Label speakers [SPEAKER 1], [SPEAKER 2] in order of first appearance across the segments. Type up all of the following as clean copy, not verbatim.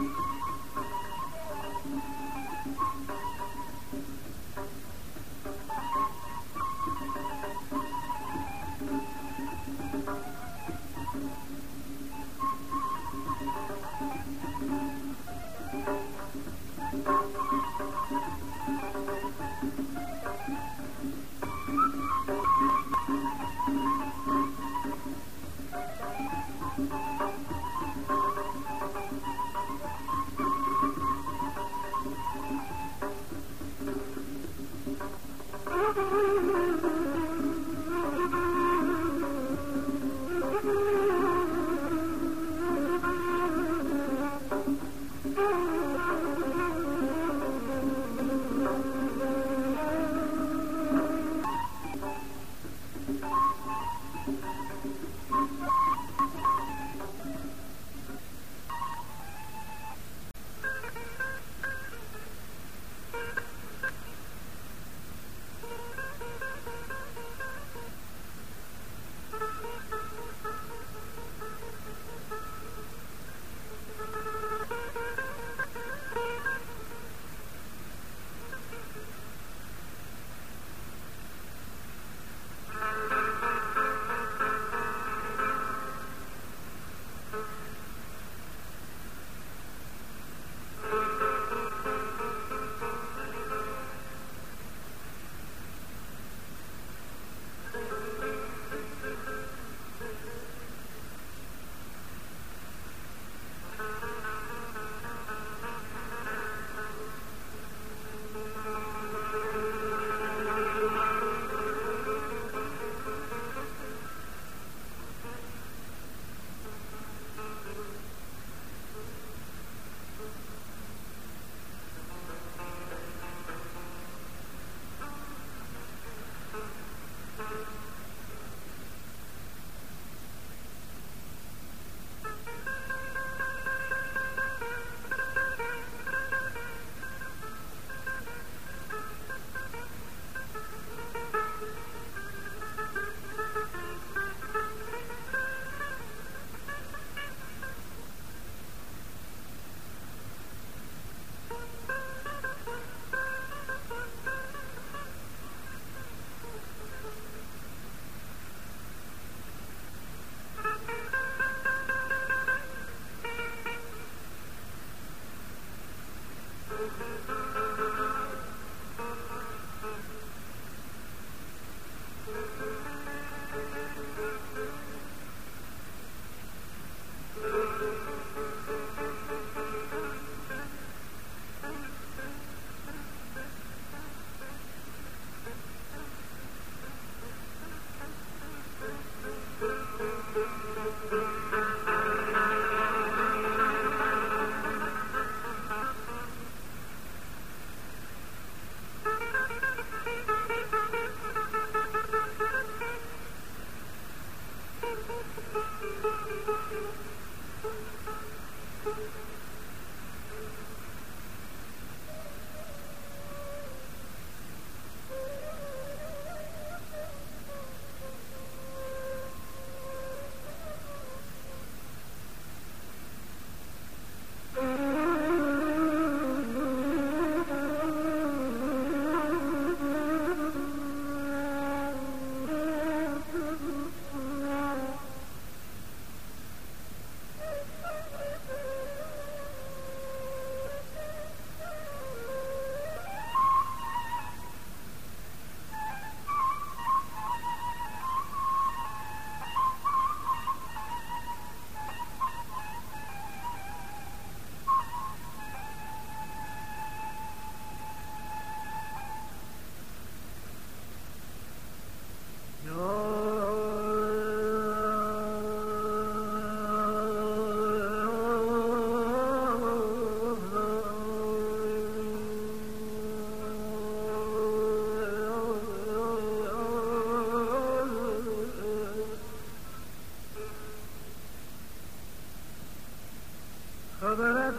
[SPEAKER 1] خبرت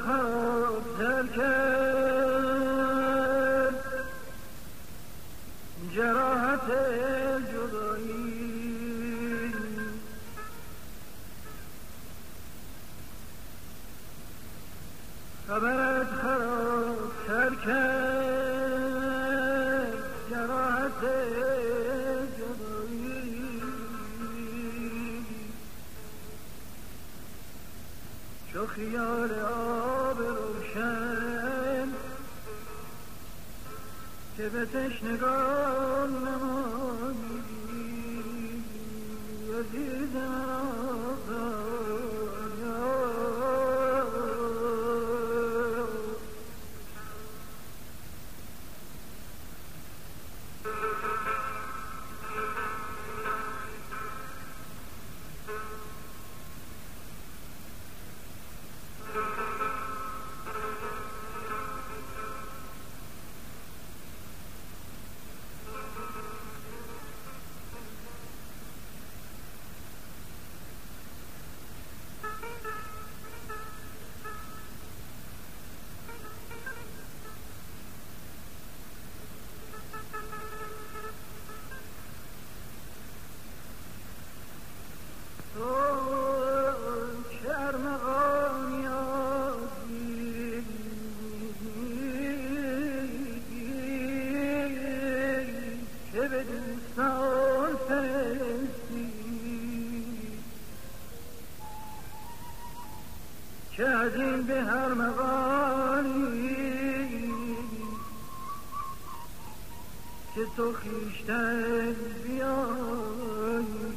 [SPEAKER 1] خاطر کرد جراحت جدایی خبرت خرابتر کرد جراحت جدایی چو خیال آب روشن که به تشنگان نمایی عزیز که از این به هر مقالی که تو خویشتن بیایی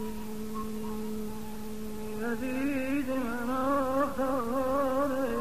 [SPEAKER 1] عزیز من آخاره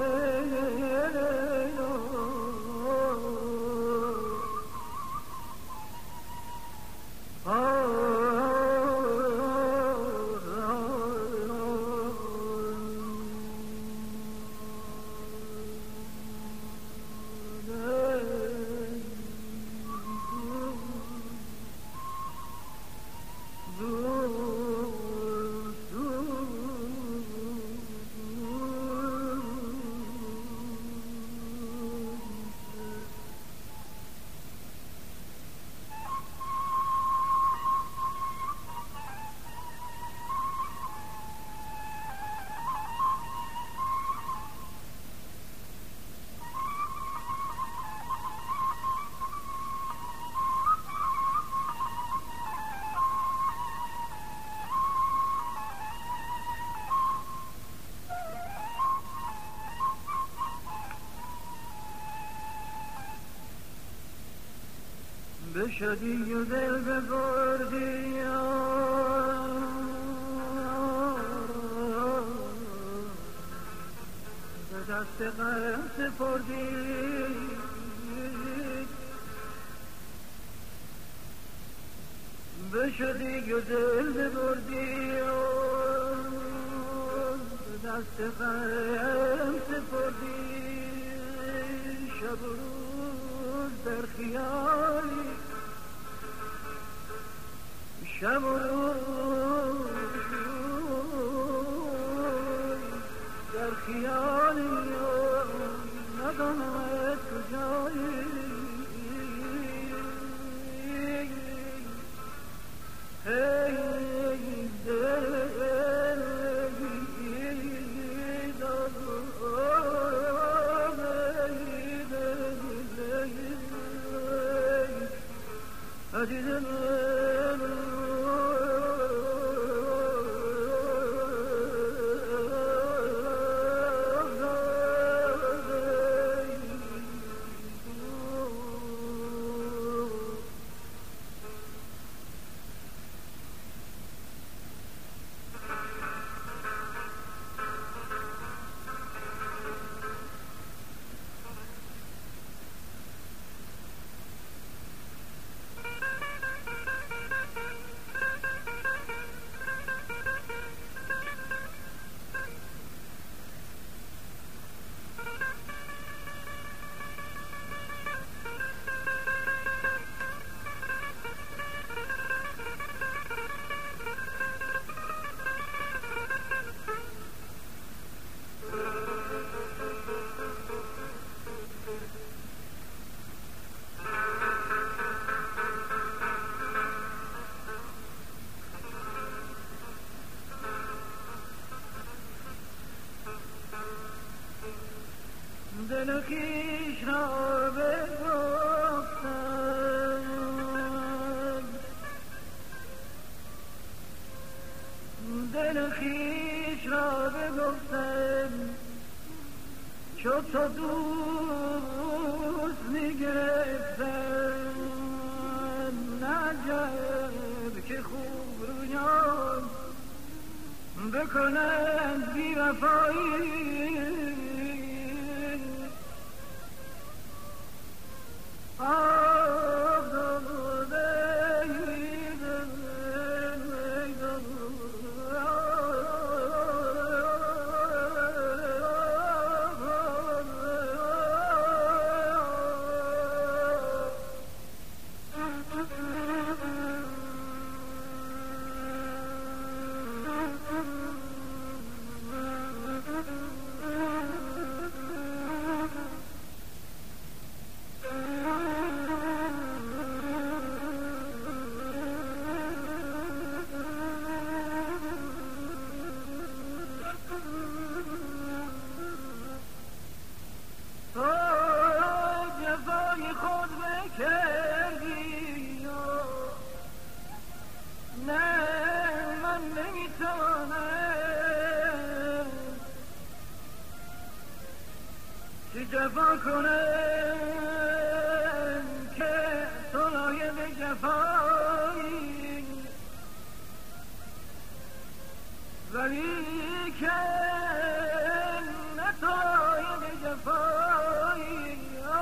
[SPEAKER 1] بشدی و دل ببردی به دست غم سپردی بشدی و دل ببردی به دست غم سپردی شب و روز در خیالی شب و روز در خیالی ندانم کجایی هی دل عزیز من دل خویش را بگفتم، دل خویش را بگفتم، چو تو دوست میگرفتم، نجب که خوب رویان بکنند بی وفایی. جفا کنم که تو لایق جفایی، ولی که نه تو لایق جفایی.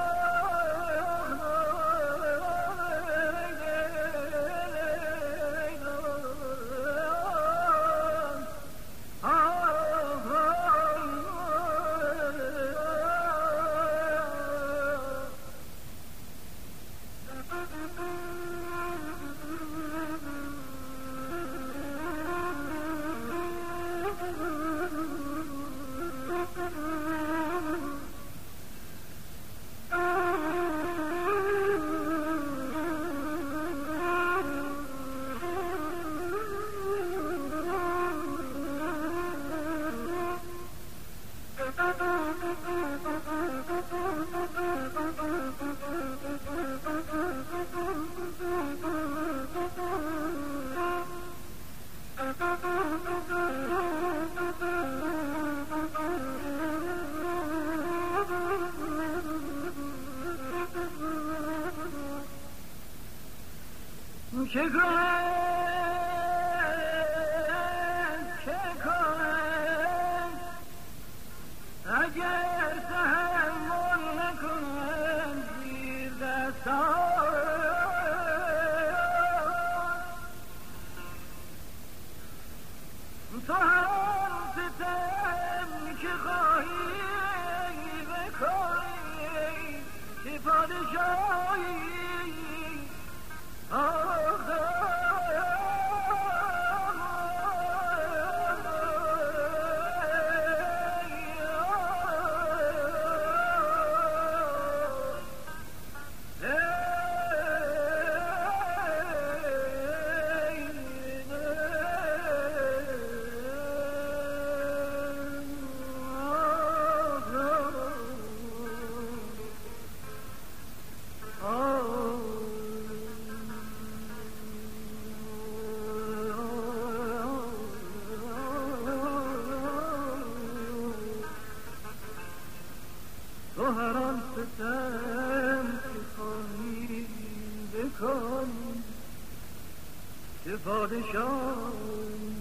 [SPEAKER 1] چه کنم اگر تحمل نکنم زیر دستان، تو هر ستم که خواهی بکنی که پادشاهی. تو هر آن ستم که خواهی بکن که پادشاهی.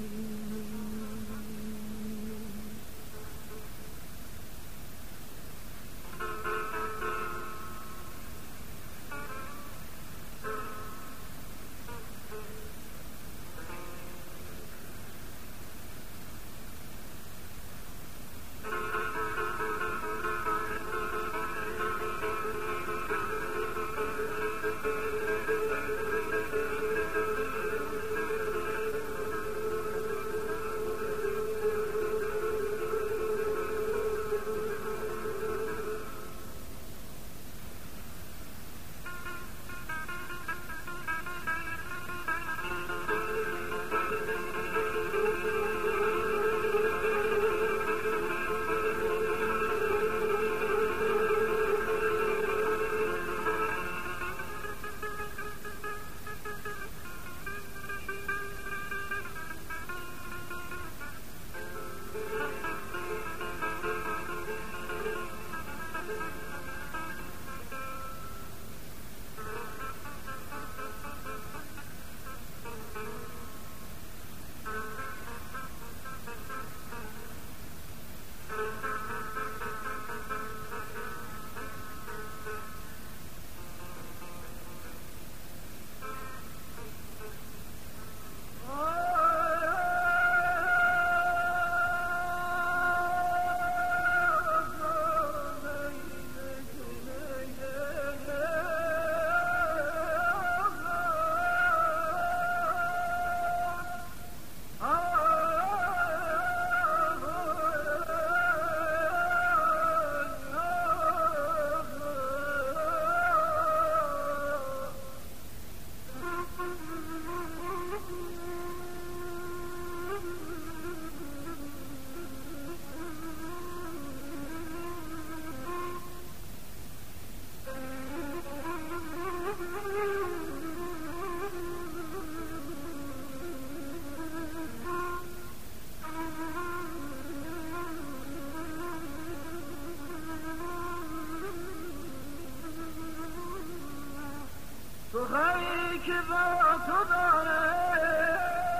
[SPEAKER 1] که با تو دارم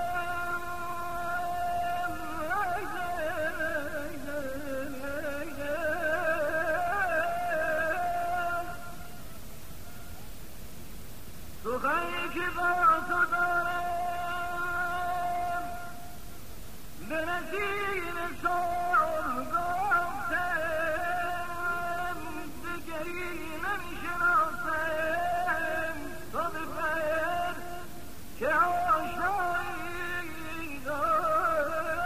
[SPEAKER 1] سخنی که با تو دارم به نسیم سال گفتم دگری نمیشناسم تو بفر که آشنایی دارم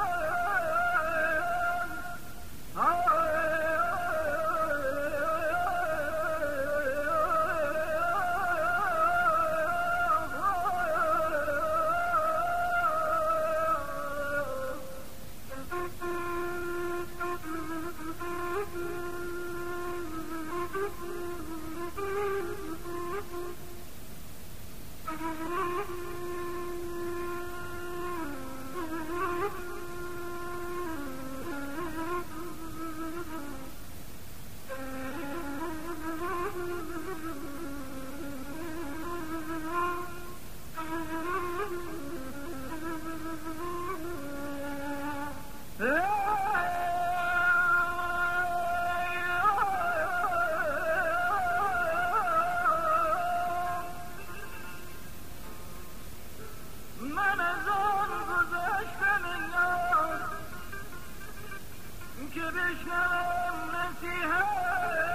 [SPEAKER 1] من از آن گذشتم انگار که بشنوم نصیحت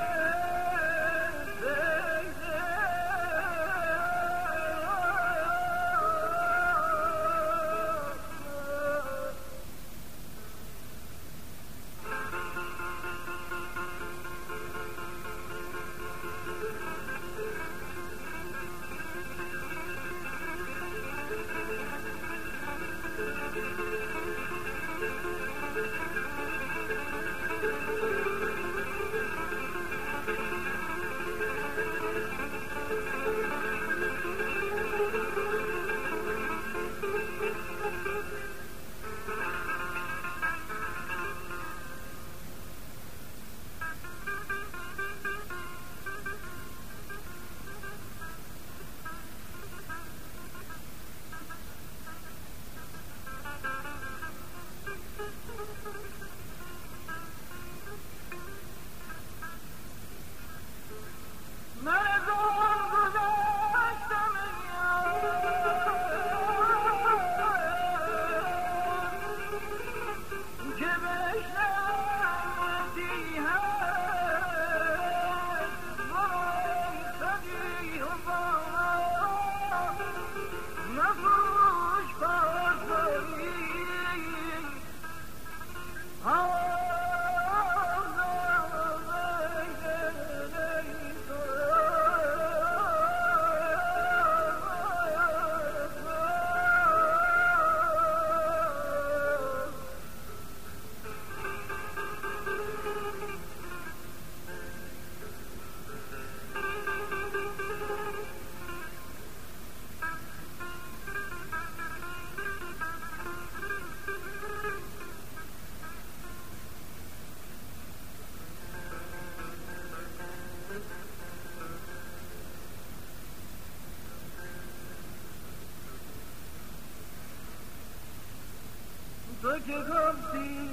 [SPEAKER 1] تو که گفتی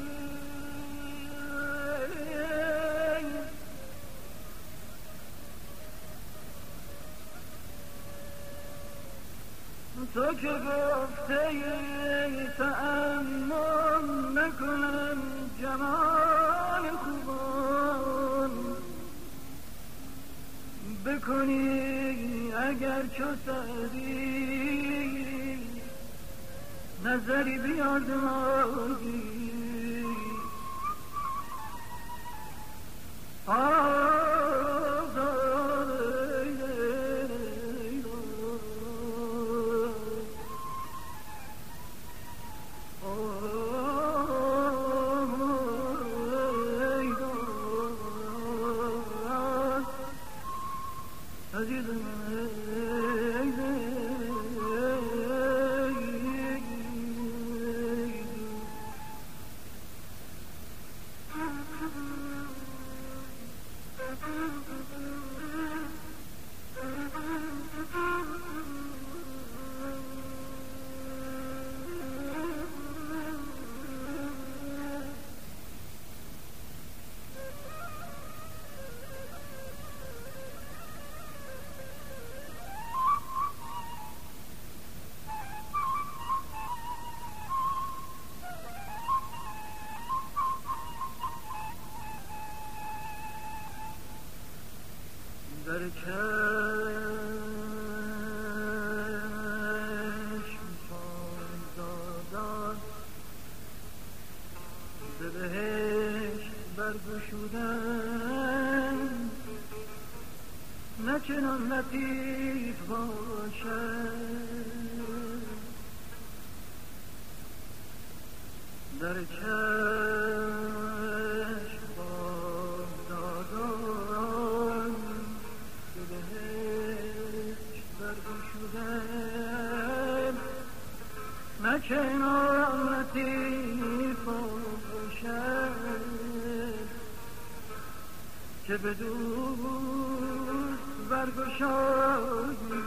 [SPEAKER 1] تو که گفتی تأمل نکنم جمال خوبان بکنی اگر چو سعدی نظری بیاد مادی در چشم پایزادان ز بهشت برگشودن نه چنان لطیف باشد در چشم بازدادان که بهشت برگشودن نه چنان لطیف باشد که به دوست برگشایی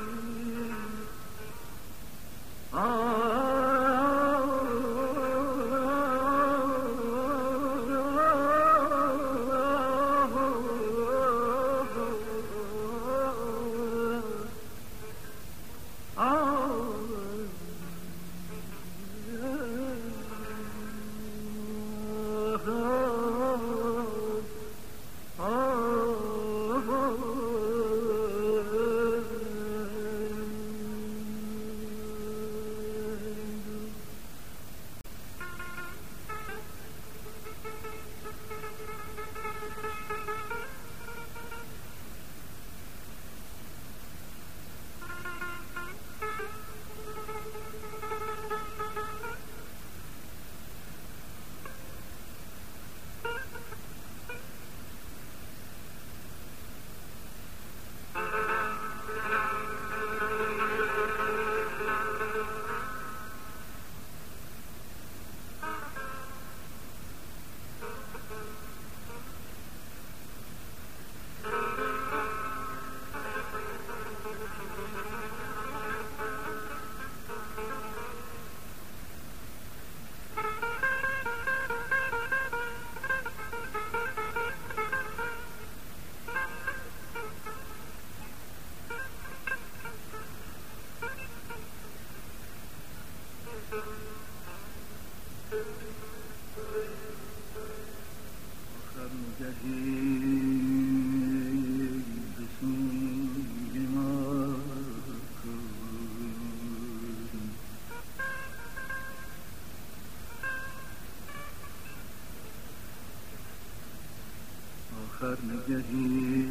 [SPEAKER 1] آخر نگهی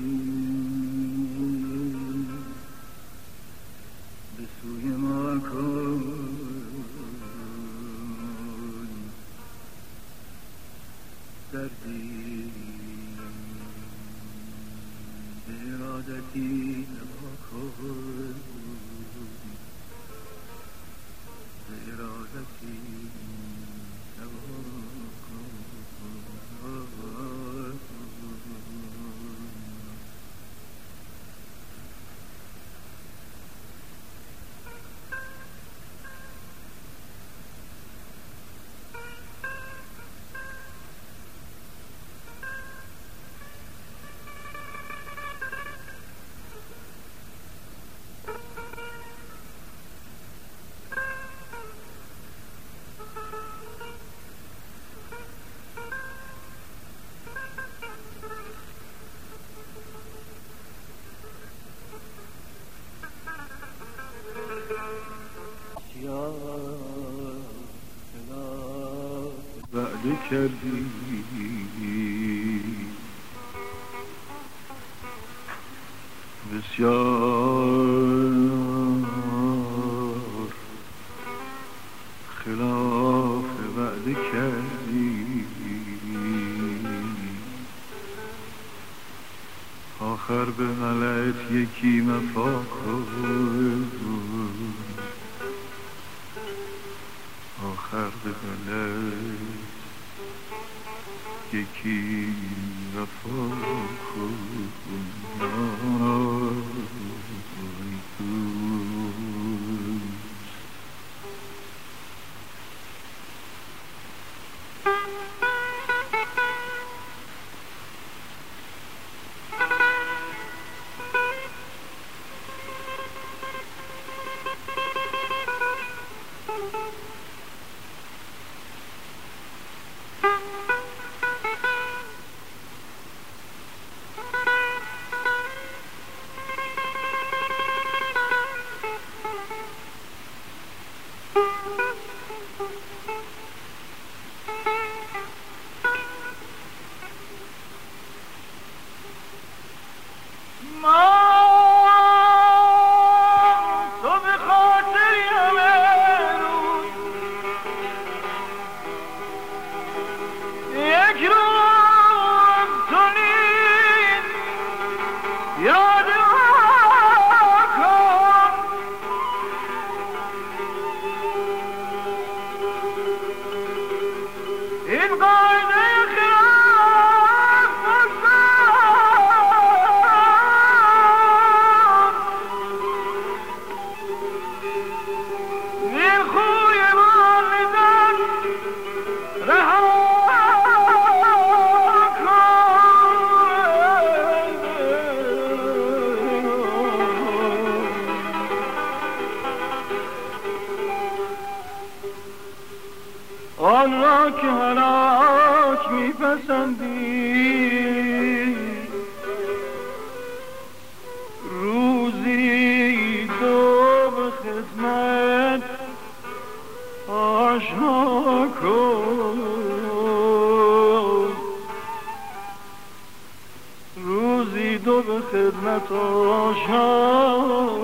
[SPEAKER 1] به سوی ما کن دردی به ارادتی نما کن به ارادتی نما کن وعده کردی بسیار خلاف وعده کردی آخر به ملت یکی وفا کن آخر به ملت یکی وفا کن
[SPEAKER 2] آن را که هلاک میپسندی روزی تو به خدمت آشنا کن، روزی تو به خدمت آشنا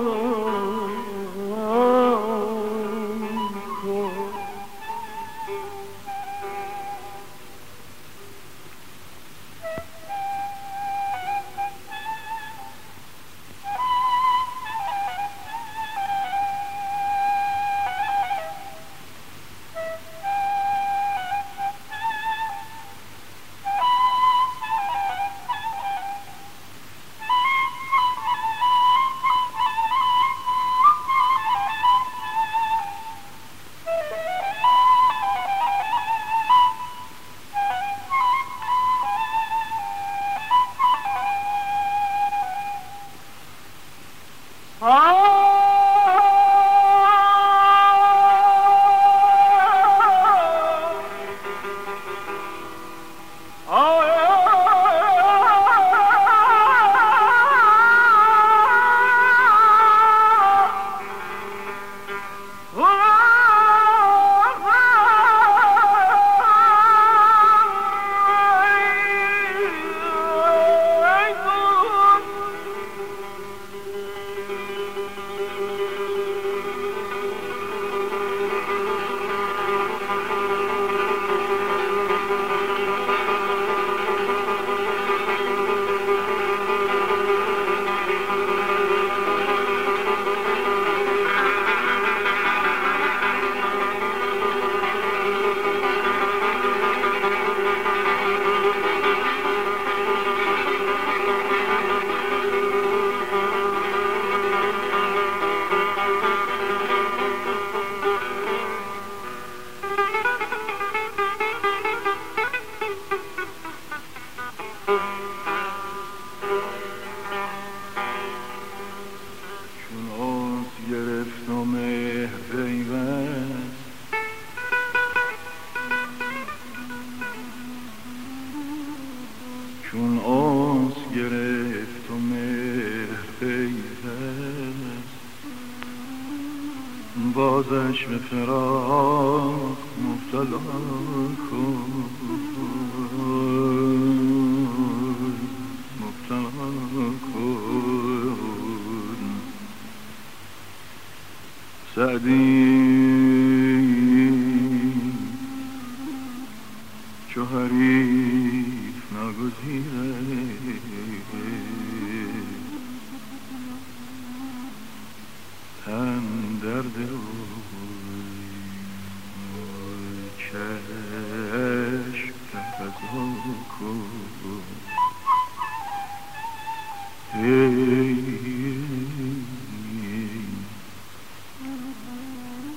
[SPEAKER 2] چون آس گرفت و مهر پیوست بازش به فراق مبتلا کن، مبتلا کن سعدی چو حریف ناگزیره تن درد روی چشم تقضا کن ای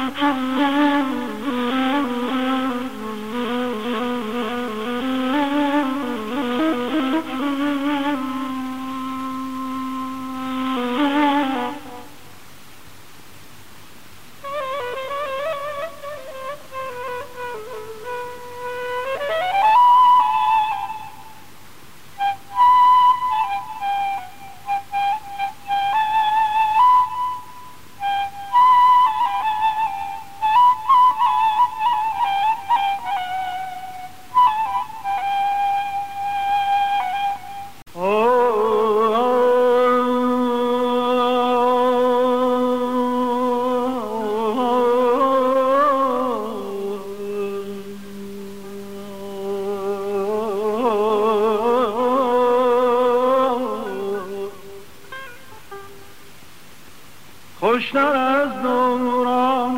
[SPEAKER 1] خوشتر از دوران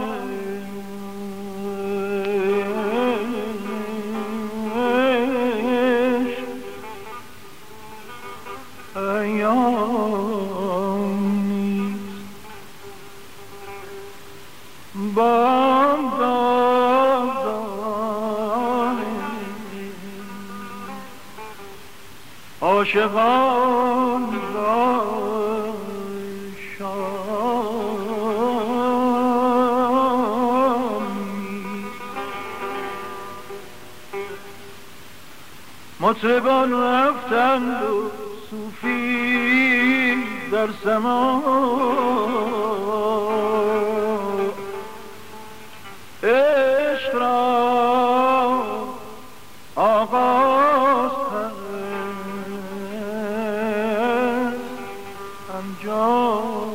[SPEAKER 1] ایام نیست بامداد عاشقان را مطربان رفتند و صوفی در سما عشق را آغاز کرد انجام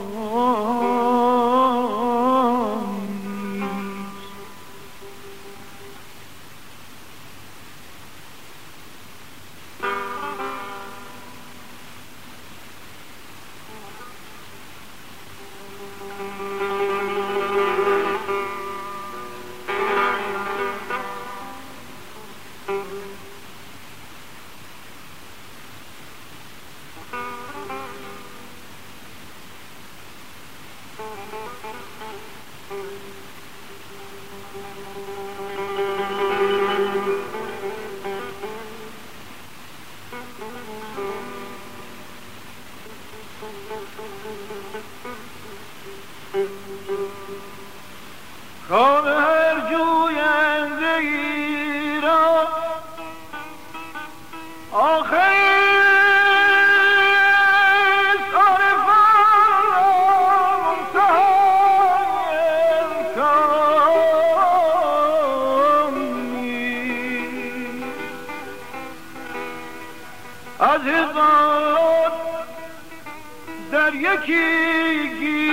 [SPEAKER 1] کام هر جوینده ای را آخر از هزار در یکی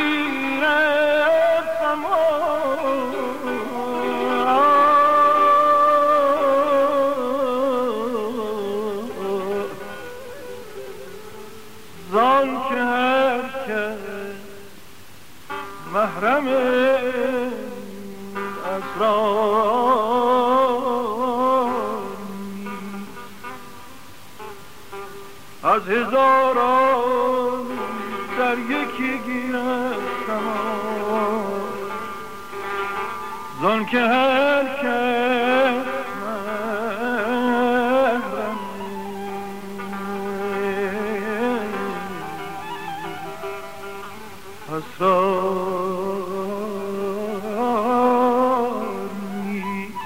[SPEAKER 1] گیرد سما زان که هر کس محرم اسرار از هزاران در یکی گیرد سما زان که هر کس محرم اسرار نیست.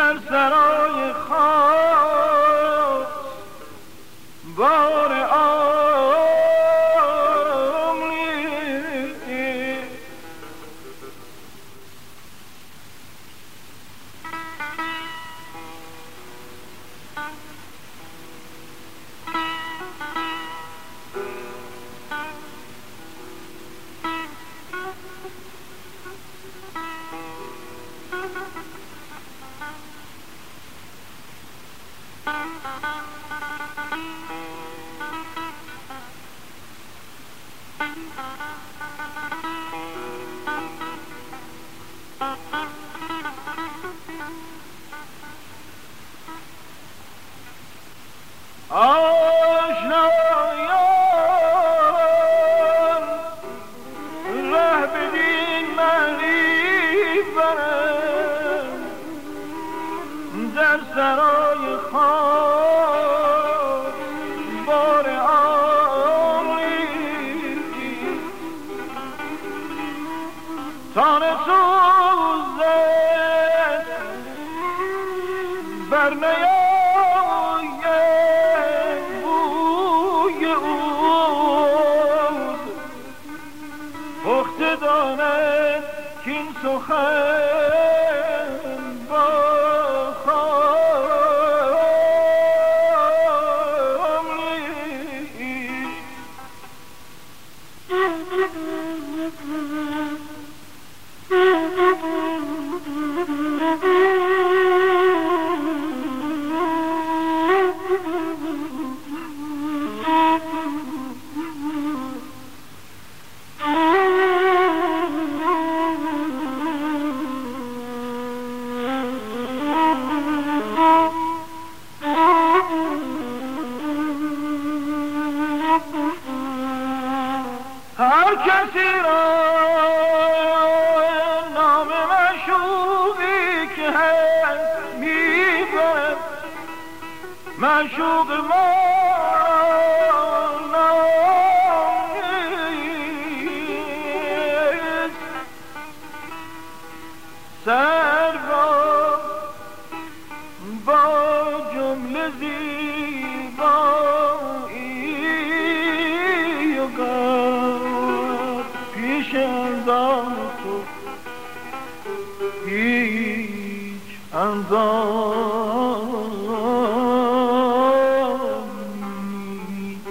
[SPEAKER 1] در سرای خاص بار آشنایان ره بدین معنی برم در سرای خاک بار آمری تان سوزد بر نیاید بوی اود پخته داند کین سخن با هر کسی را نام معشوقی که هست میبرد معشوق ما نامیست سر را با جمله زیبایی و پیش اندام تو هیچ اندام نیست.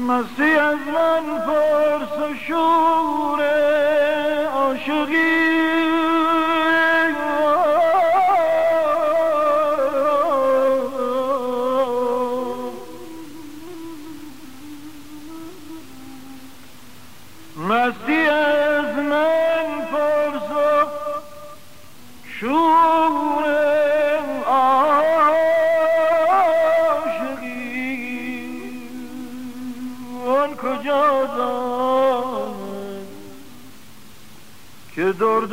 [SPEAKER 1] مستی از من پرس و شور عاشقی مستی از من پرس و شور عاشقی آن کجا دارد که درد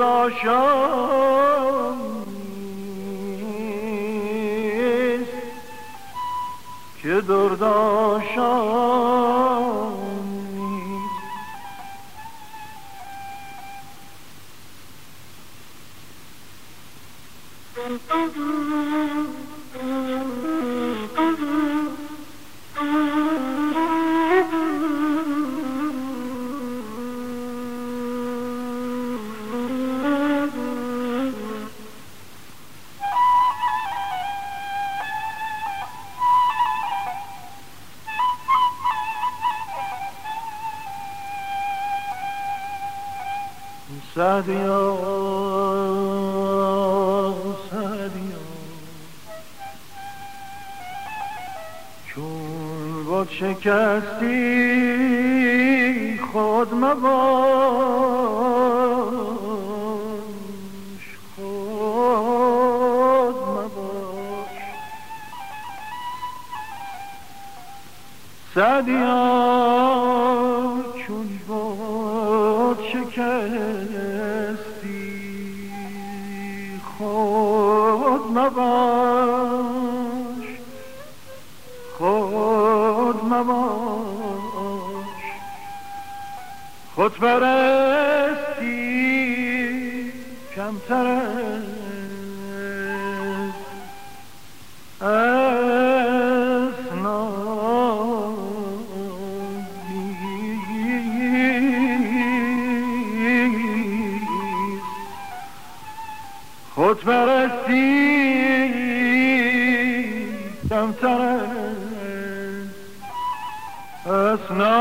[SPEAKER 1] آشامیست که درد آشامیست سعدیا سعدیا چون باد شکستی خود مباش خود مباش سعدیا چون باد شکستی خود مباش خود مباش خود پرستی کمتر از خود پرستی کمتر از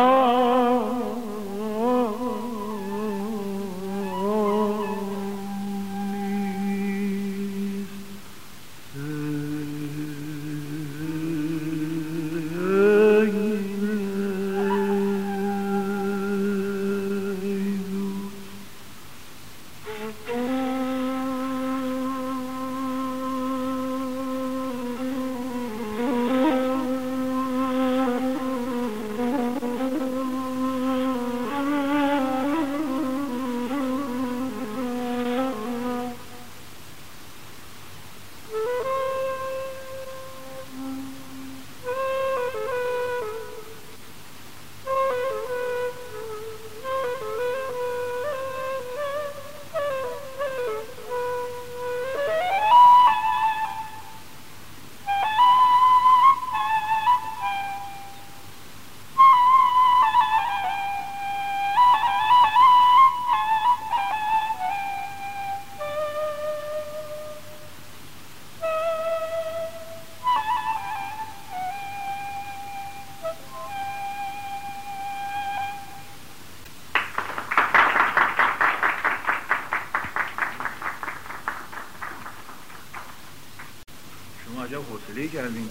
[SPEAKER 2] عجب حوصله کردیم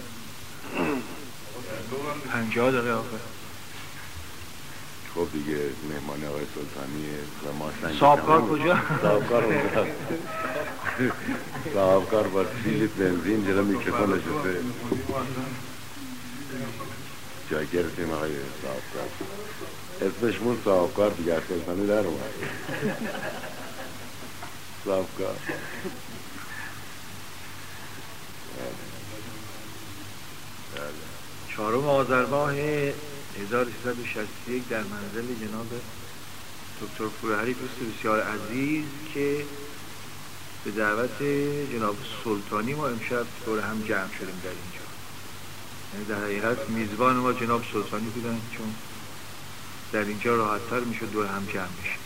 [SPEAKER 2] 50 دقیقه آخر.
[SPEAKER 3] خب دیگه مهمان آقای سلطانیه و ما سنگ
[SPEAKER 2] صاحبکار کجا؟
[SPEAKER 3] صاحبکار اونجا صاحبکار با 3 لیتر بنزین جلو میکروفون نشسته جای گرفتیم آقای صاحبکار اسمشمون صاحبکار دیگه سلطانی در اومد صاحبکار
[SPEAKER 2] 4 آذرماه 1361 در منزل جناب دکتر فروهری دوست بسیار عزیز که به دعوت جناب سلطانی ما امشب دور هم جمع شدیم در اینجا. یعنی در حقیقت میزبان ما جناب سلطانی بودن، چون در اینجا راحت‌تر میشد دور هم جمع بشیم.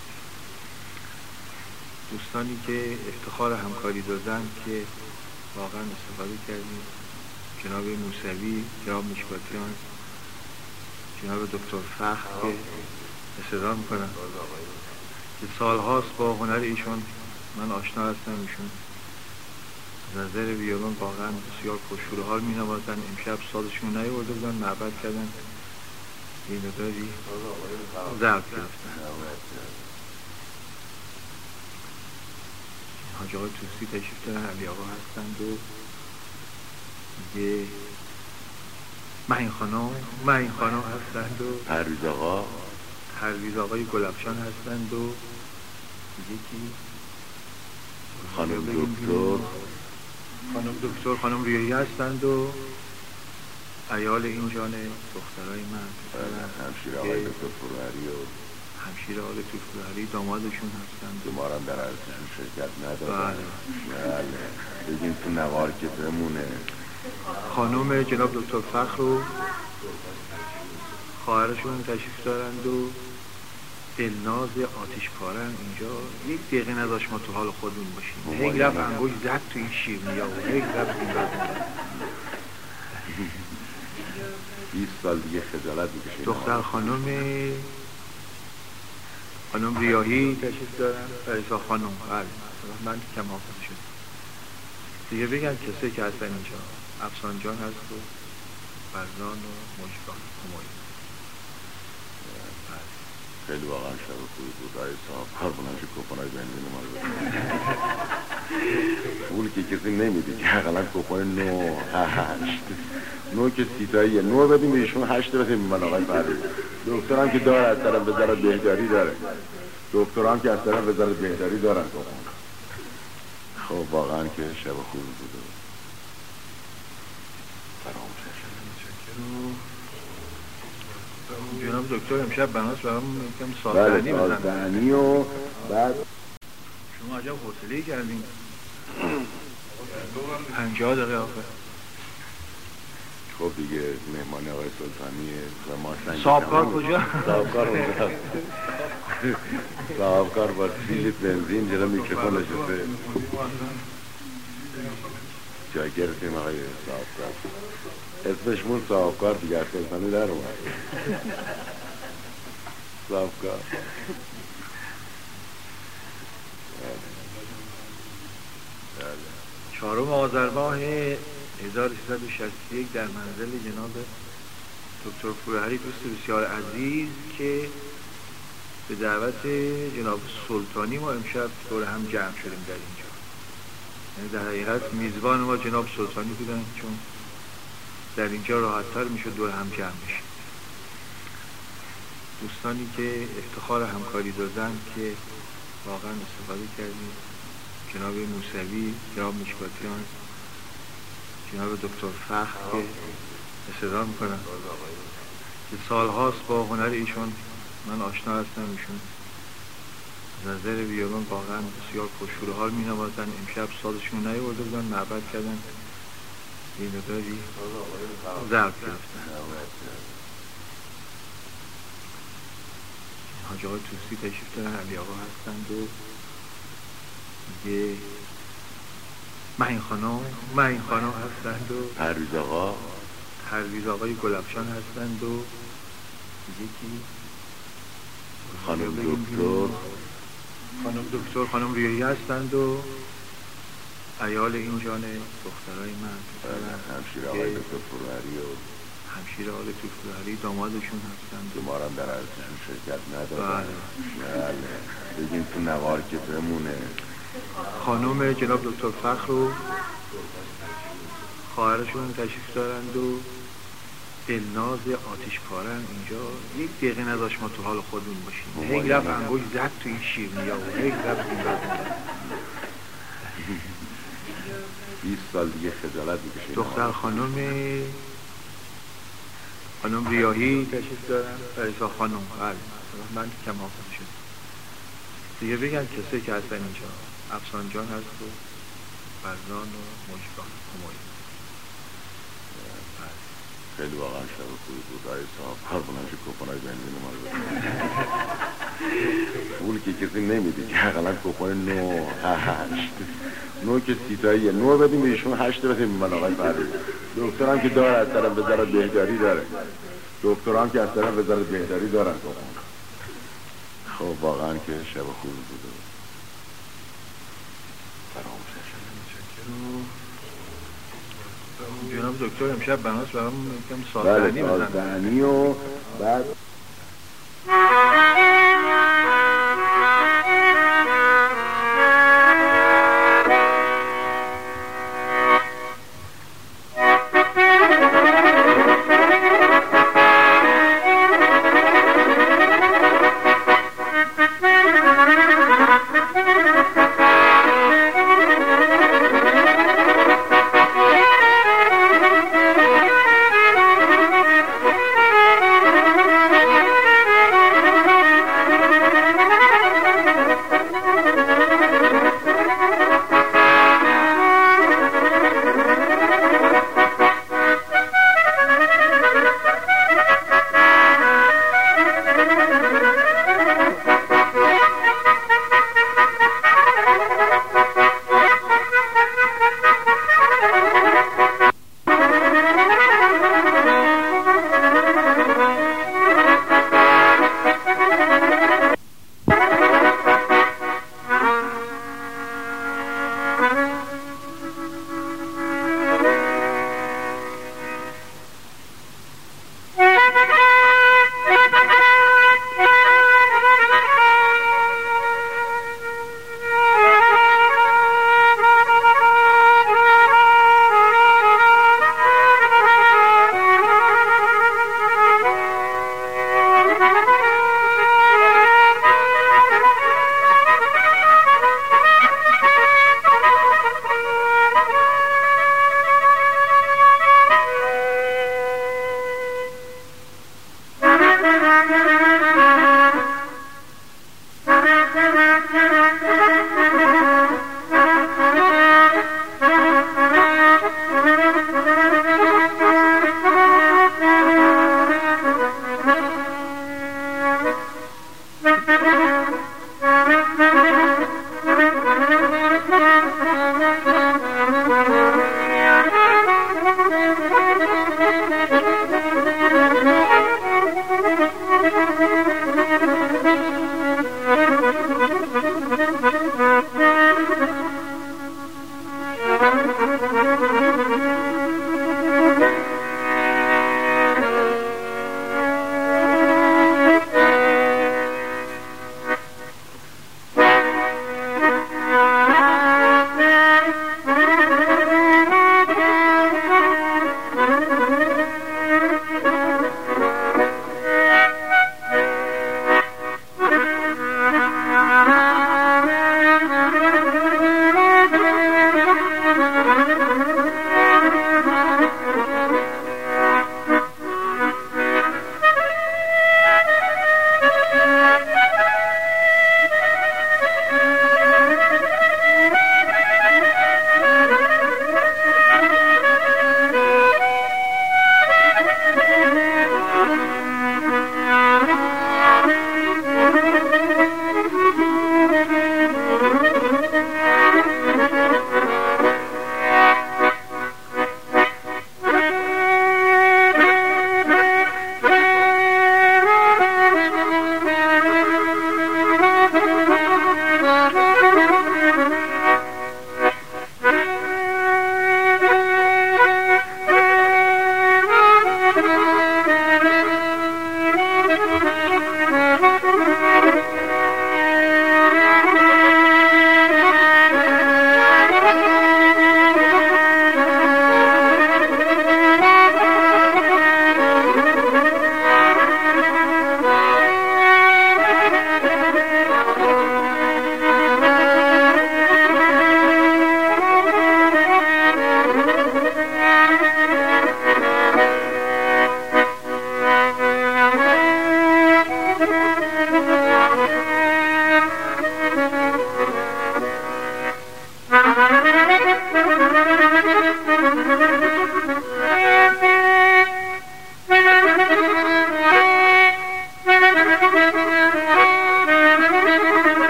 [SPEAKER 2] دوستانی که افتخار همکاری دادن که واقعا استفاده کردیم، جناب موسوی، جناب مشکاتیان، جناب دکتر فخر که استدعا میکنم که سالهاست با هنر ایشون من آشنا هستم. ایشون از نظر ویولون واقعا بسیار پرشور و حال می نوازن. امشب سازشون نیاورده بودن، معبد کردن، این مقداری ضبط گرفتن. حاج آقای توسی تشریف دارن، علی آقا هستند و دیگه معین خانم هستند و پرویز آقای گلفشان هستند و دیگه کی؟ خانم دکتر خانم ریایی هستند و عیال این جانب دخترای من،
[SPEAKER 3] همشیر آقای دکتر فروهری و
[SPEAKER 2] همشیر آقای دکتر فروهری دامادشون هستند
[SPEAKER 3] که ما هم در عرضشون شرکت ندارم. بله بگیم تو نوار که بمونه.
[SPEAKER 2] خانم جناب دکتر فخر و خواهرشون تشریف دارند و دلناز آتشپارن اینجا. یک دقیقه نداشت ما تو حال خودمون باشیم. هی رفت انگوش زد تو این شیرینی ها و هی رفت این رفت
[SPEAKER 3] 20 سال دیگه خجالت میکشیم.
[SPEAKER 2] دختر خانم ریاهی تشریف دارن، رئیسا خانم. بله من کم حافظ شد دیگه. بگن کسی که هستن اینجا افسان جان هست و فرزان و مجبان همایی.
[SPEAKER 3] خیلی واقعا شب خوبی بود. رای صاحب کار بلنش کوپنای بنزین ما رو پول که کسی نمیده که اقلا کوپن 9 که سیتاییه 9 بدیم ایشون 8 بدیم من آقای فرید. دکترم که داره از طرف وزارت بهداری داره، دکترام که از طرف وزارت بهداری دارن. خب واقعا که شب خوبی بود.
[SPEAKER 2] جناب دکتر امشب بناس برامون یکم سازدهنی بزنن.
[SPEAKER 3] سازدهنی و بعد
[SPEAKER 2] شما عجب حوصله‌ای کردین. 50 دقیقه آخه.
[SPEAKER 3] خب دیگه مهمان آقای سلطانیه و ما سنگی
[SPEAKER 2] صاحبکار کجا؟
[SPEAKER 3] صاحبکار اونجا. صاحبکار با 30 لیتر بنزین جلو میکروفون نشسته. جای گرفتیم آقای صاحبکار. اسمشمون صاحبکار دیگه سلطانی در اومد. صاحبکار
[SPEAKER 2] 4 آذرماه 1361 در منزل جناب دکتر فروهری دوست بسیار عزیز که به دعوت جناب سلطانی ما امشب دور هم جمع شدیم در اینجا. یعنی در حقیقت میزبان ما جناب سلطانی بودن، چون در اینجا راحت‌تر میشد دور هم جمع بشیم. دوستانی که افتخار همکاری دادن که واقعا استفاده کردیم، جناب موسوی، جناب مشکاتیان، جناب دکتر فخر که استدعا میکنم که سالهاست با هنر ایشون من آشنا هستم. ایشون از نظر ویولون واقعا بسیار پرشور و حال می نوازن. امشب سازشون نیاورده بودن، معبد کردن، این مقداری ضبط گرفتن. حاج آقای توسی تشریف دارن، علی آقا هستند و دیگه معین خانم هستند و پرویز آقای گلفشان هستند و دیگه کی؟ خانم دکتر خانم ریایی هستند و عیال این جانب دخترای من،
[SPEAKER 3] همشیر آقای دکتر فروهری و
[SPEAKER 2] همشیر آقای دکتر فروهری دامادشون هستند
[SPEAKER 3] که ما هم در عرضشون شرکت ندارم. بله بگیم تو نوار که بمونه.
[SPEAKER 2] خانم جناب دکتر فخر و خواهرشون تشریف دارند و دلناز آتشپارن اینجا. یک دقیقه نداشت ما تو حال خودمون باشیم. هی رفت انگوش زد تو این شیرینی ها و هی رفت این رفت
[SPEAKER 3] 20 سال دیگه خجالت میکشیم.
[SPEAKER 2] دختر خانم ریاهی تشریف دارن، رئیسا خانم. بله من کم حافظ شد دیگه. بگن کسی که هستن اینجا افسان جان هست و فرزان و مجبان همایی.
[SPEAKER 3] خیلی واقعا شب خوبی بود. رای صاحب کار بلنش کوپنای بنزین ما رو پول که کسی نمیده که اقلا کوپن 9 که سیتاییه 9 بدیم ایشون 8 بدیم من آقای فرید. دکترم که داره از طرف وزارت بهداری داره، دکتران که از طرف وزارت بهداری دارن. خب واقعا که شب خوبی بوده.
[SPEAKER 2] جناب دکتر امشب بناس برام یکم سازدهنی بزنن.
[SPEAKER 3] بله سازدهنی و بعد